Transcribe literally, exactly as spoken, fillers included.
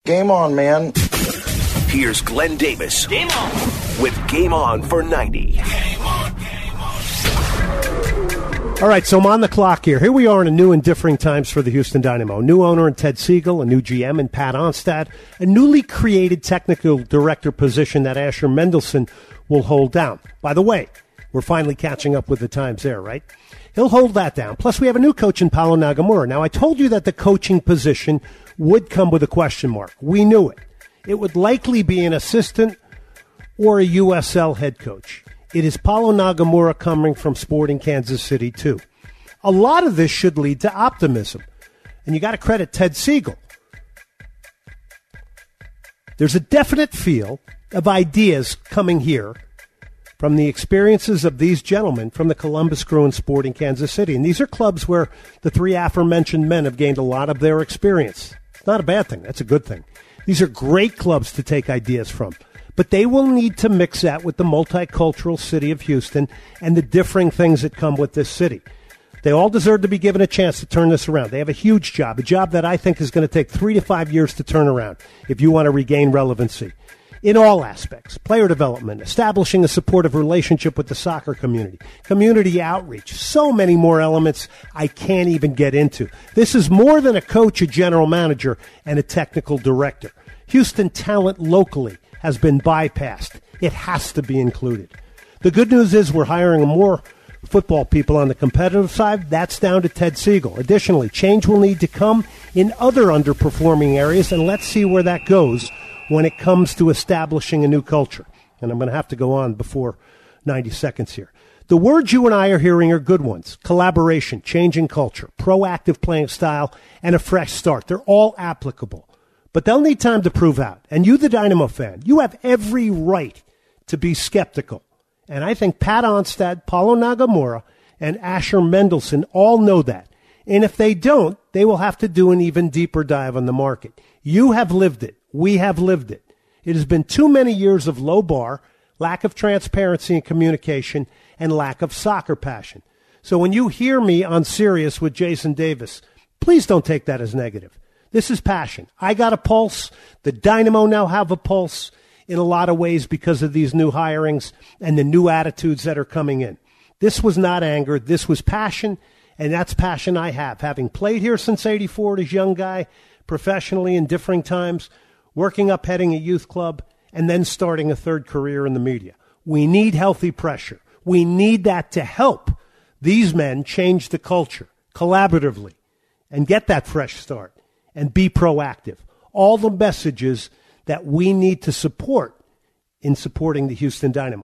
Game on, man. Here's Glenn Davis. Game on. With Game On for ninety. Game on, game on. All right, so I'm on the clock here. Here we are in a new and differing times for the Houston Dynamo. New owner in Ted Siegel, a new G M in Pat Onstad, a newly created technical director position that Asher Mendelson will hold down. By the way, we're finally catching up with the times there, right? He'll hold that down. Plus, we have a new coach in Paulo Nagamura. Now, I told you that the coaching position would come with a question mark. We knew it. It would likely be an assistant or a U S L head coach. It is Paulo Nagamura coming from Sporting Kansas City, too. A lot of this should lead to optimism. And you got to credit Ted Siegel. There's a definite feel of ideas coming here from the experiences of these gentlemen from the Columbus Crew and Sporting Kansas City. And these are clubs where the three aforementioned men have gained a lot of their experience. It's not a bad thing. That's a good thing. These are great clubs to take ideas from. But they will need to mix that with the multicultural city of Houston and the differing things that come with this city. They all deserve to be given a chance to turn this around. They have a huge job, a job that I think is going to take three to five years to turn around if you want to regain relevancy. In all aspects, player development, establishing a supportive relationship with the soccer community, community outreach, so many more elements I can't even get into. This is more than a coach, a general manager, and a technical director. Houston talent locally has been bypassed. It has to be included. The good news is we're hiring more football people on the competitive side. That's down to Ted Siegel. Additionally, change will need to come in other underperforming areas, and let's see where that goes when it comes to establishing a new culture. And I'm going to have to go on before ninety seconds here. The words you and I are hearing are good ones. Collaboration, changing culture, proactive playing style, and a fresh start. They're all applicable. But they'll need time to prove out. And you, the Dynamo fan, you have every right to be skeptical. And I think Pat Onstad, Paulo Nagamura, and Asher Mendelson all know that. And if they don't, they will have to do an even deeper dive on the market. You have lived it. We have lived it. It has been too many years of low bar, lack of transparency and communication, and lack of soccer passion. So when you hear me on Sirius with Jason Davis, please don't take that as negative. This is passion. I got a pulse. The Dynamo now have a pulse in a lot of ways because of these new hirings and the new attitudes that are coming in. This was not anger. This was passion, and that's passion I have. Having played here since eighty-four as a young guy, professionally in differing times, working up heading a youth club, and then starting a third career in the media. We need healthy pressure. We need that to help these men change the culture collaboratively and get that fresh start and be proactive. All the messages that we need to support in supporting the Houston Dynamo.